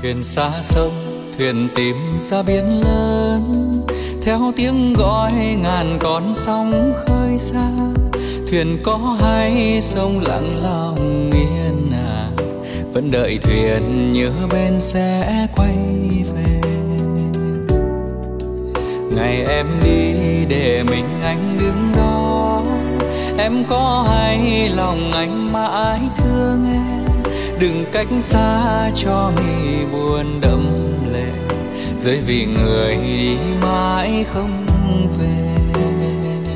Thuyền xa sông, thuyền tìm ra biển lớn, theo tiếng gọi ngàn con sóng khơi xa. Thuyền có hay sông lặng lòng yên vẫn đợi thuyền nhớ bên sẽ quay về. Ngày em đi để mình anh đứng đó, em có hay lòng anh mãi thương em. Đừng cách xa cho mi buồn đẫm lệ, rơi vì người đi mãi không về.